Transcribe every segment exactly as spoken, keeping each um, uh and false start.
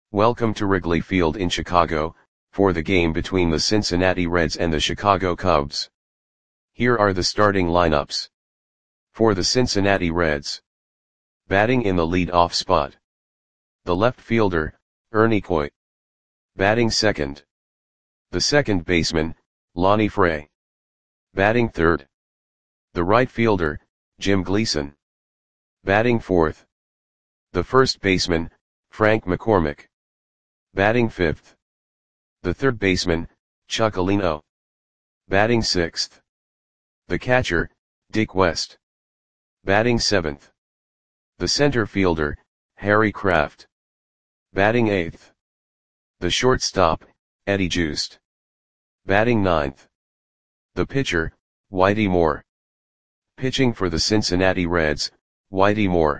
Welcome to Wrigley Field in Chicago, for the game between the Cincinnati Reds and the Chicago Cubs. Here are the starting lineups. For the Cincinnati Reds. Batting in the lead-off spot. The left fielder, Ernie Coy. Batting second. The second baseman, Lonnie Fray. Batting third. The right fielder, Jim Gleason. Batting fourth. The first baseman, Frank McCormick. Batting fifth. The third baseman, Chuck Alino. Batting sixth. The catcher, Dick West. Batting seventh. The center fielder, Harry Kraft. Batting eighth. The shortstop, Eddie Joost. Batting ninth. The pitcher, Whitey Moore. Pitching for the Cincinnati Reds, Whitey Moore.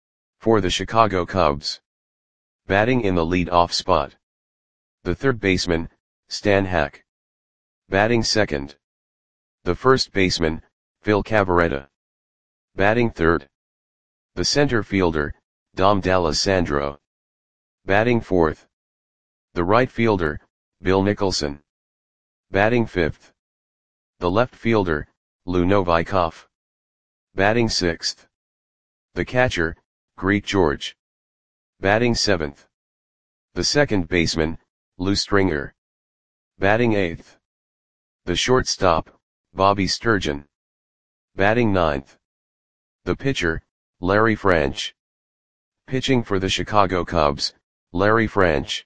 For the Chicago Cubs. Batting in the lead-off spot. The third baseman, Stan Hack. Batting second. The first baseman, Phil Cavarretta. Batting third. The center fielder, Dom D'Alessandro. Batting fourth. The right fielder, Bill Nicholson. Batting fifth. The left fielder, Lou Novikov. Batting sixth. The catcher, Greek George. Batting seventh. The second baseman, Lou Stringer. Batting eighth. The shortstop, Bobby Sturgeon. Batting ninth. The pitcher, Larry French. Pitching for the Chicago Cubs, Larry French.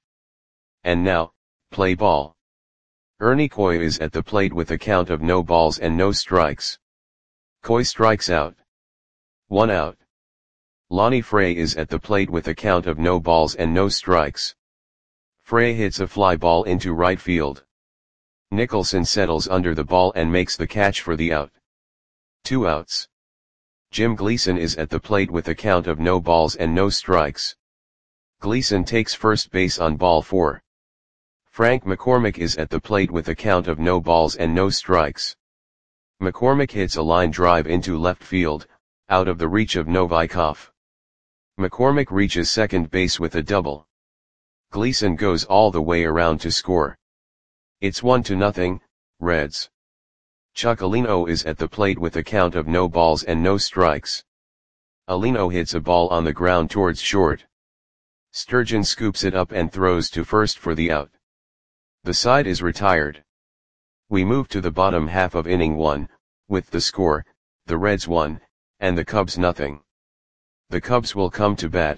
And now, play ball. Ernie Coy is at the plate with a count of no balls and no strikes. Coy strikes out. One out. Lonnie Fray is at the plate with a count of no balls and no strikes. Fray hits a fly ball into right field. Nicholson settles under the ball and makes the catch for the out. Two outs. Jim Gleason is at the plate with a count of no balls and no strikes. Gleason takes first base on ball four. Frank McCormick is at the plate with a count of no balls and no strikes. McCormick hits a line drive into left field, out of the reach of Novikov. McCormick reaches second base with a double. Gleason goes all the way around to score. It's one to nothing, Reds. Chuck Alino is at the plate with a count of no balls and no strikes. Alino hits a ball on the ground towards short. Sturgeon scoops it up and throws to first for the out. The side is retired. We move to the bottom half of inning one, with the score, the Reds one, and the Cubs nothing. The Cubs will come to bat.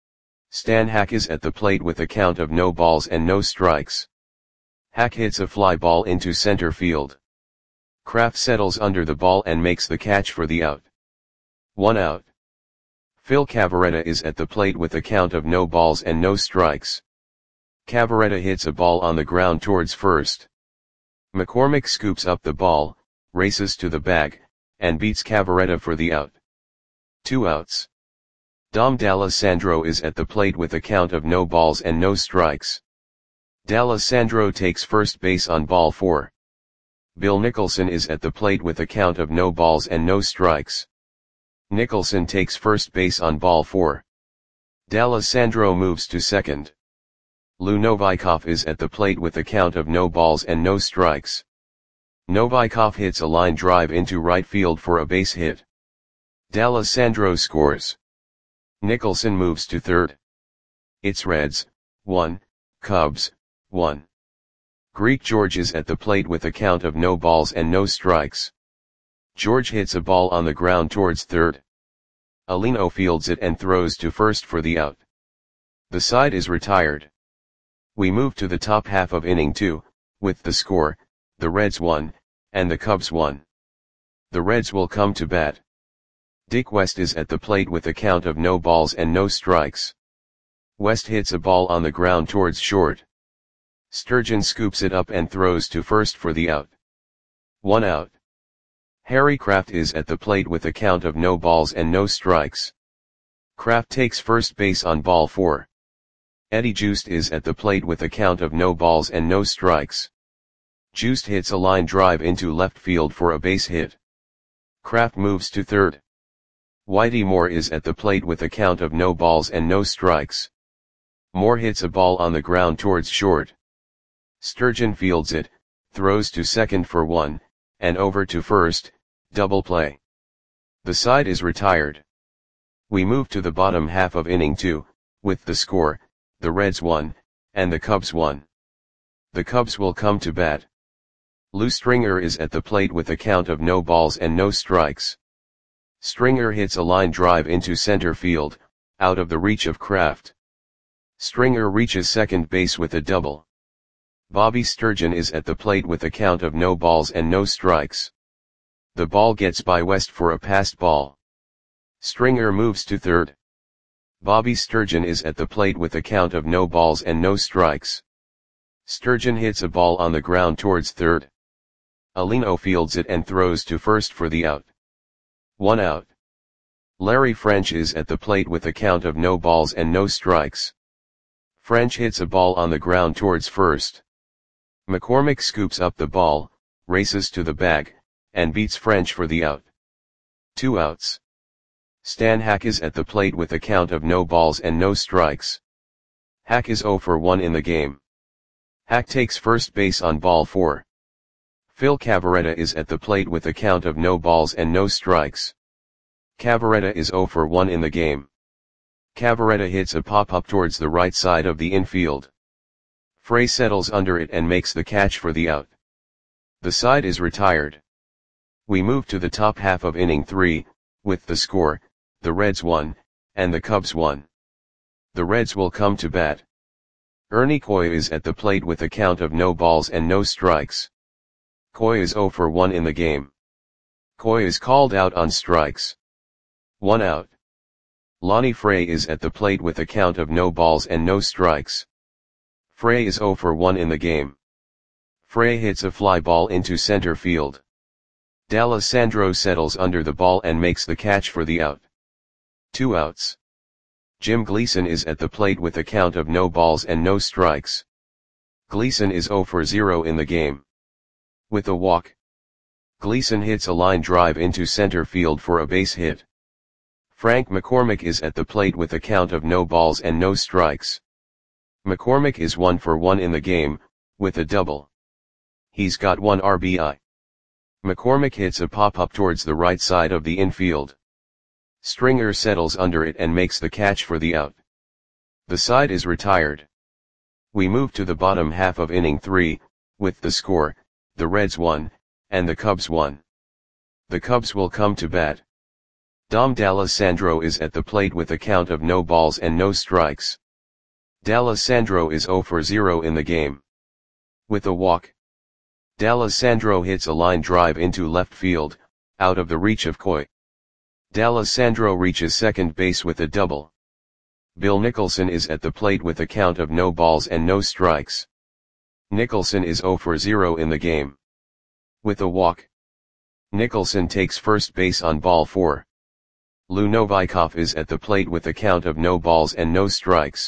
Stan Hack is at the plate with a count of no balls and no strikes. Hack hits a fly ball into center field. Kraft settles under the ball and makes the catch for the out. One out. Phil Cavarretta is at the plate with a count of no balls and no strikes. Cavarretta hits a ball on the ground towards first. McCormick scoops up the ball, races to the bag, and beats Cavarretta for the out. Two outs. Dom D'Alessandro is at the plate with a count of no balls and no strikes. D'Alessandro takes first base on ball four. Bill Nicholson is at the plate with a count of no balls and no strikes. Nicholson takes first base on ball four. D'Alessandro moves to second. Lou Novikov is at the plate with a count of no balls and no strikes. Novikov hits a line drive into right field for a base hit. D'Alessandro scores. Nicholson moves to third. It's Reds, one, Cubs, one. Greek George is at the plate with a count of no balls and no strikes. George hits a ball on the ground towards third. Alino fields it and throws to first for the out. The side is retired. We move to the top half of inning two, with the score, the Reds one, and the Cubs one. The Reds will come to bat. Dick West is at the plate with a count of no balls and no strikes. West hits a ball on the ground towards short. Sturgeon scoops it up and throws to first for the out. One out. Harry Kraft is at the plate with a count of no balls and no strikes. Kraft takes first base on ball four. Eddie Joost is at the plate with a count of no balls and no strikes. Joost hits a line drive into left field for a base hit. Kraft moves to third. Whitey Moore is at the plate with a count of no balls and no strikes. Moore hits a ball on the ground towards short. Sturgeon fields it, throws to second for one, and over to first, double play. The side is retired. We move to the bottom half of inning two, with the score, the Reds won, and the Cubs won. The Cubs will come to bat. Lou Stringer is at the plate with a count of no balls and no strikes. Stringer hits a line drive into center field, out of the reach of Kraft. Stringer reaches second base with a double. Bobby Sturgeon is at the plate with a count of no balls and no strikes. The ball gets by West for a passed ball. Stringer moves to third. Bobby Sturgeon is at the plate with a count of no balls and no strikes. Sturgeon hits a ball on the ground towards third. Alino fields it and throws to first for the out. One out. Larry French is at the plate with a count of no balls and no strikes. French hits a ball on the ground towards first. McCormick scoops up the ball, races to the bag, and beats French for the out. Two outs. Stan Hack is at the plate with a count of no balls and no strikes. Hack is oh for one in the game. Hack takes first base on ball four. Phil Cavarretta is at the plate with a count of no balls and no strikes. Cavarretta is oh for one in the game. Cavarretta hits a pop-up towards the right side of the infield. Frey settles under it and makes the catch for the out. The side is retired. We move to the top half of inning three, with the score, the Reds won, and the Cubs won. The Reds will come to bat. Ernie Coy is at the plate with a count of no balls and no strikes. Coy is oh for one in the game. Coy is called out on strikes. One out. Lonnie Frey is at the plate with a count of no balls and no strikes. Frey is oh for one in the game. Frey hits a fly ball into center field. D'Alessandro settles under the ball and makes the catch for the out. Two outs. Jim Gleason is at the plate with a count of no balls and no strikes. Gleason is oh for zero in the game. With a walk. Gleason hits a line drive into center field for a base hit. Frank McCormick is at the plate with a count of no balls and no strikes. McCormick is one for one in the game, with a double. He's got one R B I. McCormick hits a pop-up towards the right side of the infield. Stringer settles under it and makes the catch for the out. The side is retired. We move to the bottom half of inning three, with the score, the Reds won, and the Cubs won. The Cubs will come to bat. Dom D'Alessandro is at the plate with a count of no balls and no strikes. D'Alessandro is oh for zero in the game. With a walk. D'Alessandro hits a line drive into left field, out of the reach of Coy. D'Alessandro reaches second base with a double. Bill Nicholson is at the plate with a count of no balls and no strikes. Nicholson is oh for zero in the game. With a walk. Nicholson takes first base on ball four. Lou Novikov is at the plate with a count of no balls and no strikes.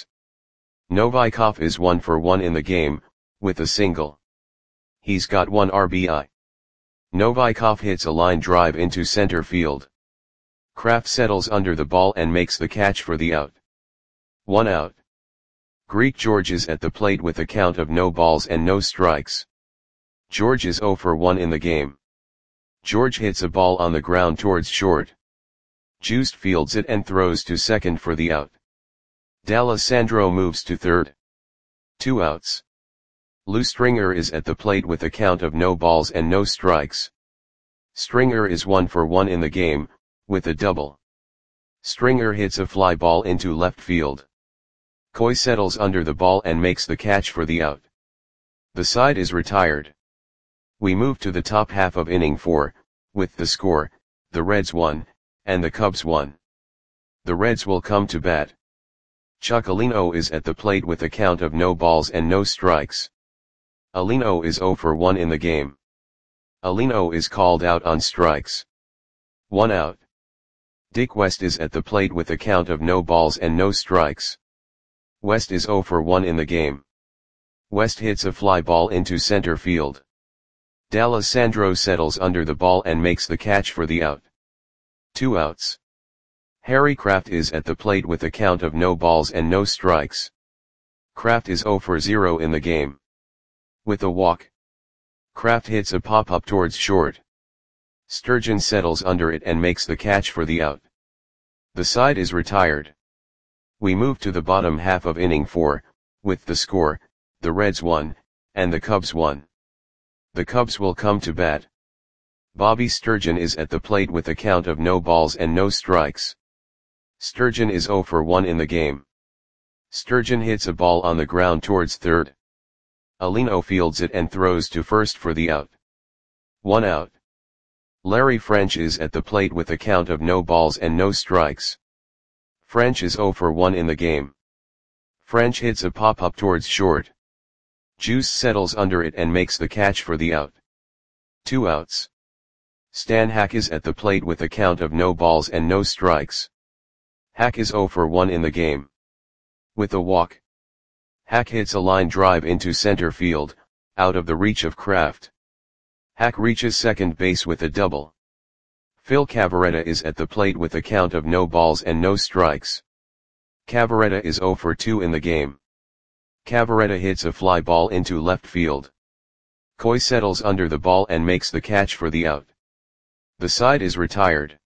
Novikov is one for one in the game, with a single. He's got one R B I. Novikov hits a line drive into center field. Kraft settles under the ball and makes the catch for the out. One out. Greek George is at the plate with a count of no balls and no strikes. George is oh for one in the game. George hits a ball on the ground towards short. Juiced fields it and throws to second for the out. D'Alessandro moves to third. Two outs. Lou Stringer is at the plate with a count of no balls and no strikes. Stringer is one for one in the game, with a double. Stringer hits a fly ball into left field. Coy settles under the ball and makes the catch for the out. The side is retired. We move to the top half of inning four, with the score, the Reds won, and the Cubs won. The Reds will come to bat. Chuck Alino is at the plate with a count of no balls and no strikes. Alino is oh for one in the game. Alino is called out on strikes. One out. Dick West is at the plate with a count of no balls and no strikes. West is oh for one in the game. West hits a fly ball into center field. D'Alessandro settles under the ball and makes the catch for the out. Two outs. Harry Kraft is at the plate with a count of no balls and no strikes. Kraft is zero for zero in the game. With a walk, Kraft hits a pop-up towards short. Sturgeon settles under it and makes the catch for the out. The side is retired. We move to the bottom half of inning four, with the score, the Reds won, and the Cubs won. The Cubs will come to bat. Bobby Sturgeon is at the plate with a count of no balls and no strikes. Sturgeon is zero for one in the game. Sturgeon hits a ball on the ground towards third. Alino fields it and throws to first for the out. One out. Larry French is at the plate with a count of no balls and no strikes. French is zero for one in the game. French hits a pop-up towards short. Juice settles under it and makes the catch for the out. Two outs. Stan Hack is at the plate with a count of no balls and no strikes. Hack is zero for one in the game. With a walk, Hack hits a line drive into center field, out of the reach of Kraft. Hack reaches second base with a double. Phil Cavarretta is at the plate with a count of no balls and no strikes. Cavarretta is zero for two in the game. Cavarretta hits a fly ball into left field. Coy settles under the ball and makes the catch for the out. The side is retired.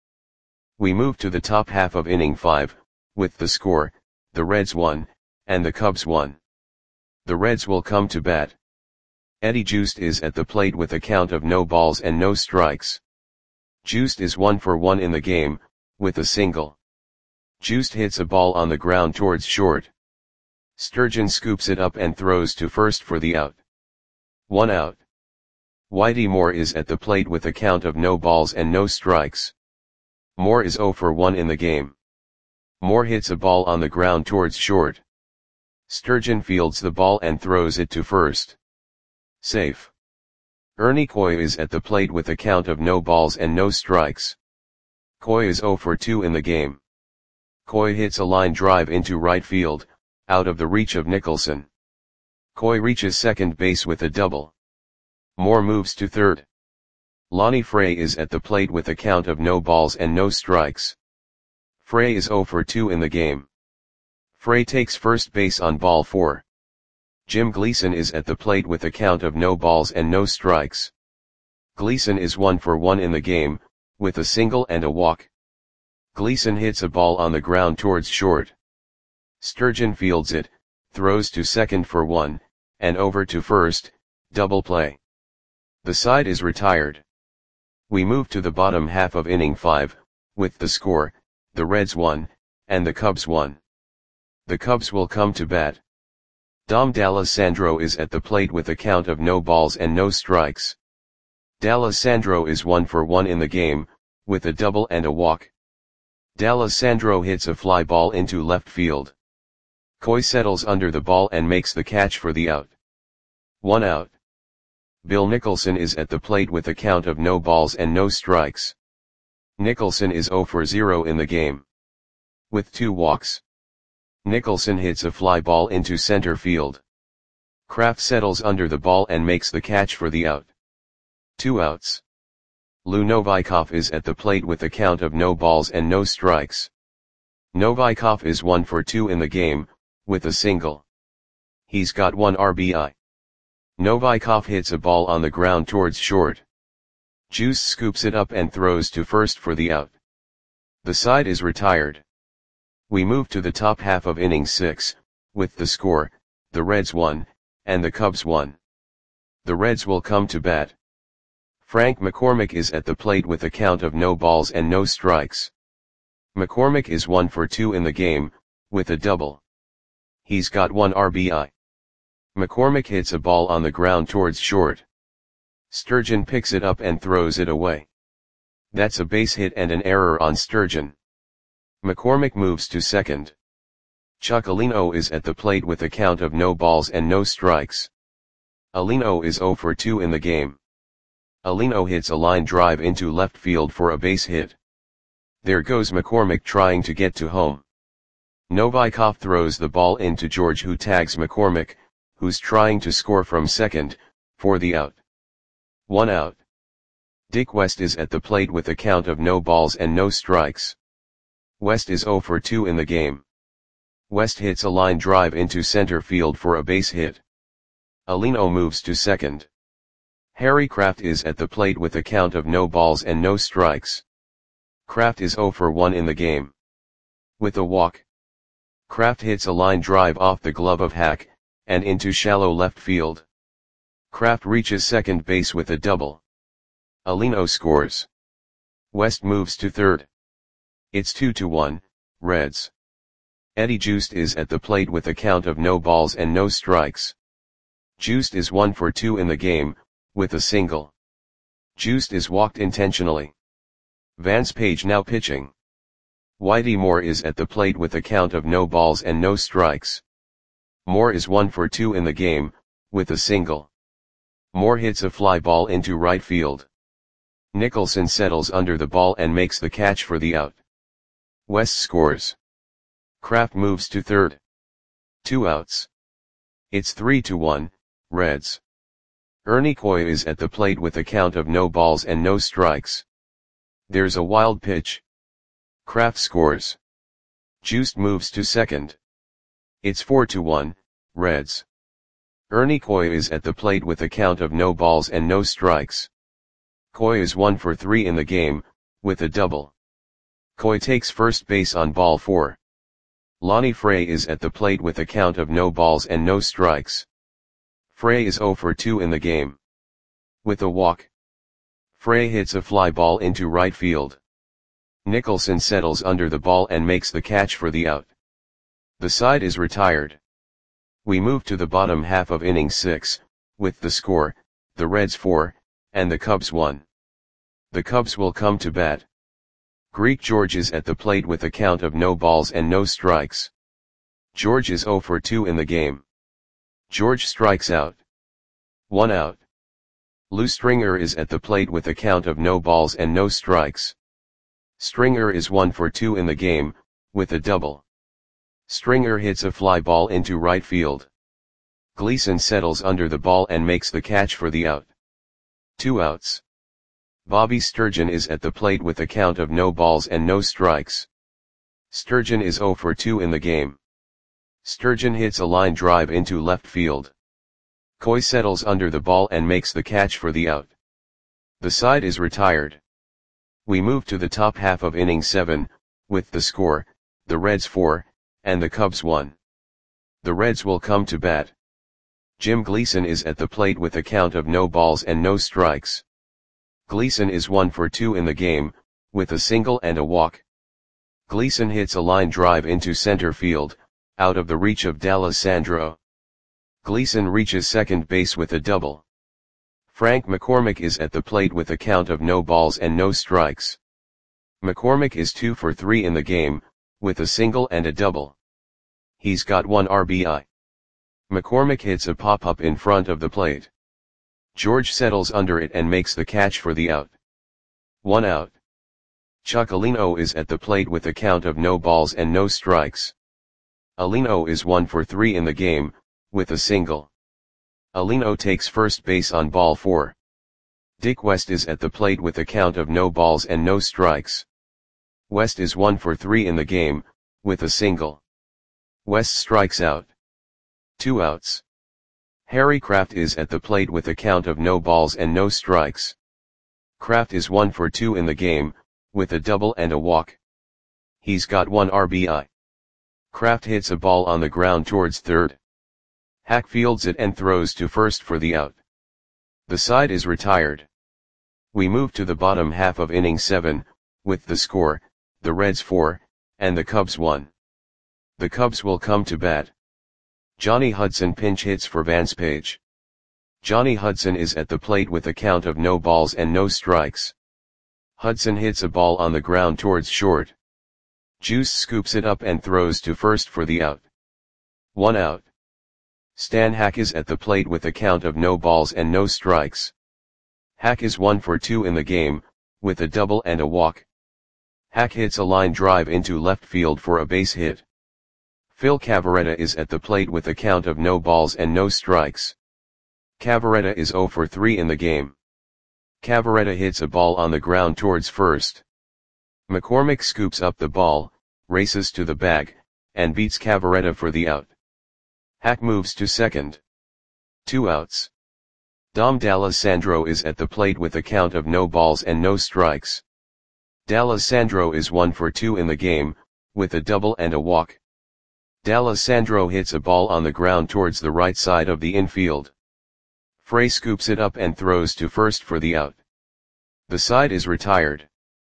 We move to the top half of inning five, with the score, the Reds won, and the Cubs won. The Reds will come to bat. Eddie Juiced is at the plate with a count of no balls and no strikes. Juiced is one for one in the game, with a single. Juiced hits a ball on the ground towards short. Sturgeon scoops it up and throws to first for the out. One out. Whitey Moore is at the plate with a count of no balls and no strikes. Moore is zero for one in the game. Moore hits a ball on the ground towards short. Sturgeon fields the ball and throws it to first. Safe. Ernie Coy is at the plate with a count of no balls and no strikes. Coy is zero for two in the game. Coy hits a line drive into right field, out of the reach of Nicholson. Coy reaches second base with a double. Moore moves to third. Lonnie Frey is at the plate with a count of no balls and no strikes. Frey is zero for two in the game. Frey takes first base on ball four. Jim Gleason is at the plate with a count of no balls and no strikes. Gleason is one for one in the game, with a single and a walk. Gleason hits a ball on the ground towards short. Sturgeon fields it, throws to second for one, and over to first, double play. The side is retired. We move to the bottom half of inning five, with the score, the Reds won, and the Cubs won. The Cubs will come to bat. Dom D'Alessandro is at the plate with a count of no balls and no strikes. D'Alessandro is one for one in the game, with a double and a walk. D'Alessandro hits a fly ball into left field. Coy settles under the ball and makes the catch for the out. One out. Bill Nicholson is at the plate with a count of no balls and no strikes. Nicholson is zero for zero in the game. With two walks, Nicholson hits a fly ball into center field. Kraft settles under the ball and makes the catch for the out. Two outs. Lou Novikov is at the plate with a count of no balls and no strikes. Novikov is one for two in the game, with a single. He's got one R B I. Novikov hits a ball on the ground towards short. Juice scoops it up and throws to first for the out. The side is retired. We move to the top half of inning six, with the score, the Reds won, and the Cubs won. The Reds will come to bat. Frank McCormick is at the plate with a count of no balls and no strikes. McCormick is one for two in the game, with a double. He's got one R B I. McCormick hits a ball on the ground towards short. Sturgeon picks it up and throws it away. That's a base hit and an error on Sturgeon. McCormick moves to second. Chuck Alino is at the plate with a count of no balls and no strikes. Alino is zero for two in the game. Alino hits a line drive into left field for a base hit. There goes McCormick trying to get to home. Novikov throws the ball into George, who tags McCormick, who's trying to score from second, for the out. One out. Dick West is at the plate with a count of no balls and no strikes. West is zero for two in the game. West hits a line drive into center field for a base hit. Alino moves to second. Harry Kraft is at the plate with a count of no balls and no strikes. Kraft is zero for one in the game. With a walk, Kraft hits a line drive off the glove of Hack, and into shallow left field. Kraft reaches second base with a double. Alino scores. West moves to third. It's two to one, Reds. Eddie Joost is at the plate with a count of no balls and no strikes. Joost is one for two in the game, with a single. Joost is walked intentionally. Vance Page now pitching. Whitey Moore is at the plate with a count of no balls and no strikes. Moore is one for two in the game, with a single. Moore hits a fly ball into right field. Nicholson settles under the ball and makes the catch for the out. West scores. Kraft moves to third. Two outs. It's three to one, Reds. Ernie Coy is at the plate with a count of no balls and no strikes. There's a wild pitch. Kraft scores. Joost moves to second. It's four to one, Reds. Ernie Coy is at the plate with a count of no balls and no strikes. Coy is one for three in the game, with a double. Coy takes first base on ball four. Lonnie Frey is at the plate with a count of no balls and no strikes. Frey is zero for two in the game. With a walk, Frey hits a fly ball into right field. Nicholson settles under the ball and makes the catch for the out. The side is retired. We move to the bottom half of inning six, with the score, the Reds four, and the Cubs one. The Cubs will come to bat. Greek George is at the plate with a count of no balls and no strikes. George is zero for two in the game. George strikes out. One out. Lou Stringer is at the plate with a count of no balls and no strikes. Stringer is one for two in the game, with a double. Stringer hits a fly ball into right field. Gleason settles under the ball and makes the catch for the out. Two outs. Bobby Sturgeon is at the plate with a count of no balls and no strikes. Sturgeon is zero for two in the game. Sturgeon hits a line drive into left field. Coy settles under the ball and makes the catch for the out. The side is retired. We move to the top half of inning seven, with the score, the Reds four, and the Cubs one. The Reds will come to bat. Jim Gleason is at the plate with a count of no balls and no strikes. Gleason is one for two in the game, with a single and a walk. Gleason hits a line drive into center field, out of the reach of D'Alessandro. Gleason reaches second base with a double. Frank McCormick is at the plate with a count of no balls and no strikes. McCormick is two for three in the game, with a single and a double. He's got one R B I. McCormick hits a pop-up in front of the plate. George settles under it and makes the catch for the out. One out. Chuck Alino is at the plate with a count of no balls and no strikes. Alino is one for three in the game, with a single. Alino takes first base on ball four. Dick West is at the plate with a count of no balls and no strikes. West is one for three in the game, with a single. West strikes out. Two outs. Harry Kraft is at the plate with a count of no balls and no strikes. Kraft is one for two in the game, with a double and a walk. He's got one R B I. Kraft hits a ball on the ground towards third. Hack fields it and throws to first for the out. The side is retired. We move to the bottom half of inning seven, with the score, the Reds four, and the Cubs one. The Cubs will come to bat. Johnny Hudson pinch hits for Vance Page. Johnny Hudson is at the plate with a count of no balls and no strikes. Hudson hits a ball on the ground towards short. Juice scoops it up and throws to first for the out. One out. Stan Hack is at the plate with a count of no balls and no strikes. Hack is one for two in the game, with a double and a walk. Hack hits a line drive into left field for a base hit. Phil Cavarretta is at the plate with a count of no balls and no strikes. Cavarretta is zero for three in the game. Cavarretta hits a ball on the ground towards first. McCormick scoops up the ball, races to the bag, and beats Cavaretta for the out. Hack moves to second. Two outs. Dom D'Alessandro is at the plate with a count of no balls and no strikes. D'Alessandro is one for two in the game, with a double and a walk. D'Alessandro hits a ball on the ground towards the right side of the infield. Frey scoops it up and throws to first for the out. The side is retired.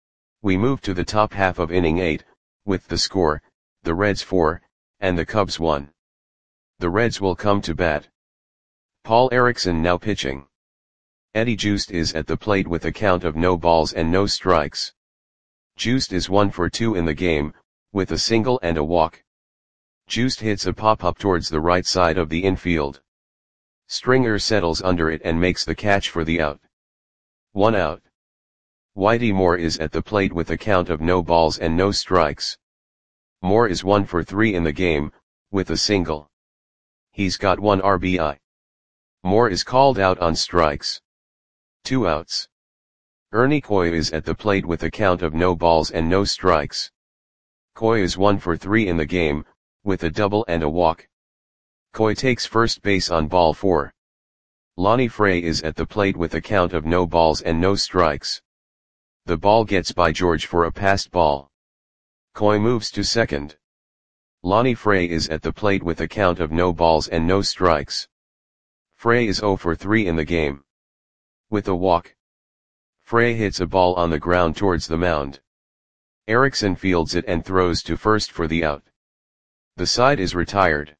We move to the top half of inning eight, with the score, the Reds four, and the Cubs one. The Reds will come to bat. Paul Erickson now pitching. Eddie Joost is at the plate with a count of no balls and no strikes. Joost is one for two in the game, with a single and a walk. Joost hits a pop-up towards the right side of the infield. Stringer settles under it and makes the catch for the out. One out. Whitey Moore is at the plate with a count of no balls and no strikes. Moore is one for three in the game, with a single. He's got one R B I. Moore is called out on strikes. Two outs. Ernie Coy is at the plate with a count of no balls and no strikes. Coy is one for three in the game, with a double and a walk. Coy takes first base on ball four. Lonnie Frey is at the plate with a count of no balls and no strikes. The ball gets by George for a passed ball. Coy moves to second. Lonnie Frey is at the plate with a count of no balls and no strikes. Frey is zero for three in the game. With a walk. Frey hits a ball on the ground towards the mound. Erickson fields it and throws to first for the out. The side is retired.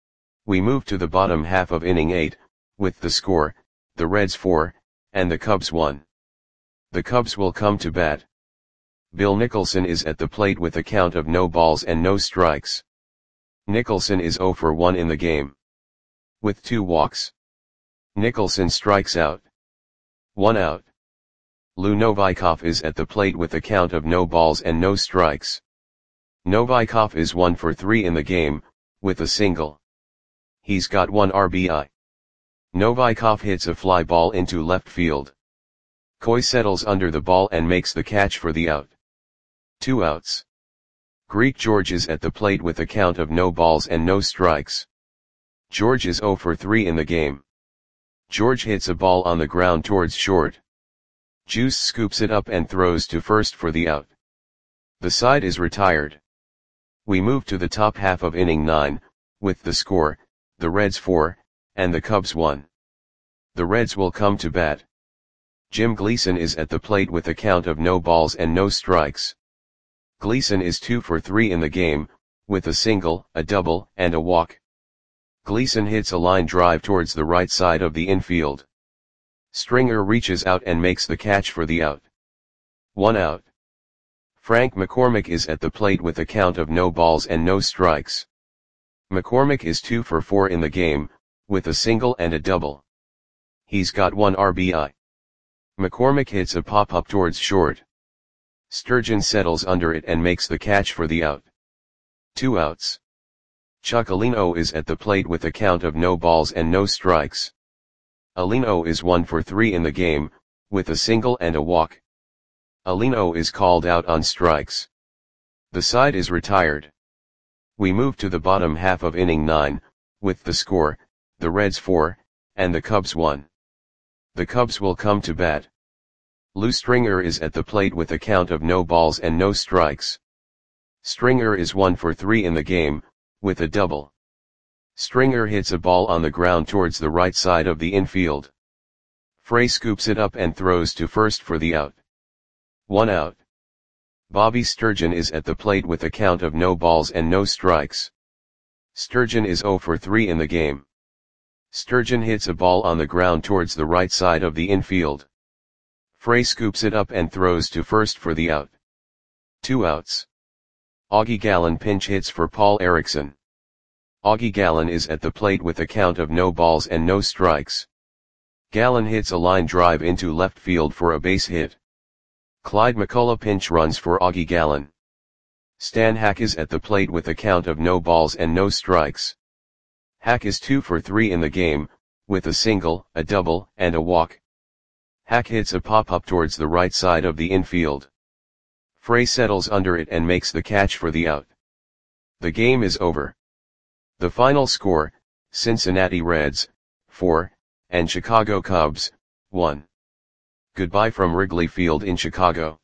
We move to the bottom half of inning eight, with the score, the Reds four, and the Cubs one. The Cubs will come to bat. Bill Nicholson is at the plate with a count of no balls and no strikes. Nicholson is zero for one in the game. With two walks. Nicholson strikes out. One out. Lou Novikov is at the plate with a count of no balls and no strikes. Novikov is one for three in the game, with a single. He's got one R B I. Novikov hits a fly ball into left field. Coy settles under the ball and makes the catch for the out. Two outs. Greek George is at the plate with a count of no balls and no strikes. George is zero for three in the game. George hits a ball on the ground towards short. Juice scoops it up and throws to first for the out. The side is retired. We move to the top half of inning nine, with the score, the Reds four, and the Cubs one. The Reds will come to bat. Jim Gleason is at the plate with a count of no balls and no strikes. Gleason is two for three in the game, with a single, a double, and a walk. Gleason hits a line drive towards the right side of the infield. Stringer reaches out and makes the catch for the out. One out. Frank McCormick is at the plate with a count of no balls and no strikes. McCormick is two for four in the game, with a single and a double. He's got one R B I. McCormick hits a pop-up towards short. Sturgeon settles under it and makes the catch for the out. Two outs. Chuck Alino is at the plate with a count of no balls and no strikes. Alino is one for three in the game, with a single and a walk. Alino is called out on strikes. The side is retired. We move to the bottom half of inning nine, with the score, the Reds four, and the Cubs one. The Cubs will come to bat. Lou Stringer is at the plate with a count of no balls and no strikes. Stringer is one for three in the game, with a double. Stringer hits a ball on the ground towards the right side of the infield. Frey scoops it up and throws to first for the out. One out. Bobby Sturgeon is at the plate with a count of no balls and no strikes. Sturgeon is zero for three in the game. Sturgeon hits a ball on the ground towards the right side of the infield. Frey scoops it up and throws to first for the out. Two outs. Augie Gallen pinch hits for Paul Erickson. Augie Gallen is at the plate with a count of no balls and no strikes. Gallen hits a line drive into left field for a base hit. Clyde McCullough pinch runs for Augie Gallen. Stan Hack is at the plate with a count of no balls and no strikes. Hack is two for three in the game, with a single, a double, and a walk. Hack hits a pop-up towards the right side of the infield. Frey settles under it and makes the catch for the out. The game is over. The final score, Cincinnati Reds, four, and Chicago Cubs, one. Goodbye from Wrigley Field in Chicago.